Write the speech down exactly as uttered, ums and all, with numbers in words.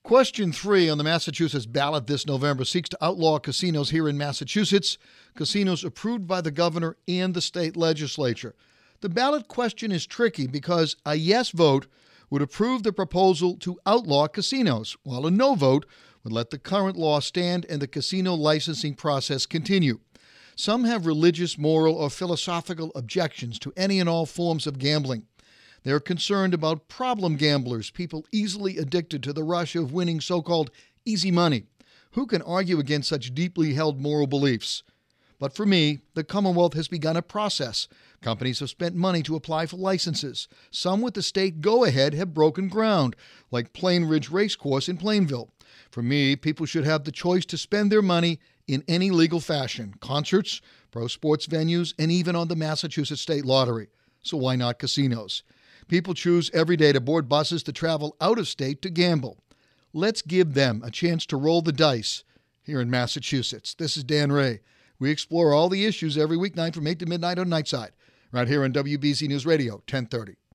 Question three on the Massachusetts ballot this November seeks to outlaw casinos here in Massachusetts, casinos approved by the governor and the state legislature. The ballot question is tricky because a yes vote would approve the proposal to outlaw casinos, while a no vote would let the current law stand and the casino licensing process continue. Some have religious, moral, or philosophical objections to any and all forms of gambling. They're concerned about problem gamblers, people easily addicted to the rush of winning so-called easy money. Who can argue against such deeply held moral beliefs? But for me, the Commonwealth has begun a process. Companies have spent money to apply for licenses. Some with the state go-ahead have broken ground, like Plain Ridge Racecourse in Plainville. For me, people should have the choice to spend their money in any legal fashion, concerts, pro sports venues, and even on the Massachusetts State Lottery. So why not casinos? People choose every day to board buses to travel out of state to gamble. Let's give them a chance to roll the dice here in Massachusetts. This is Dan Ray. We explore all the issues every weeknight from eight to midnight on Nightside, right here on W B Z News Radio, ten thirty.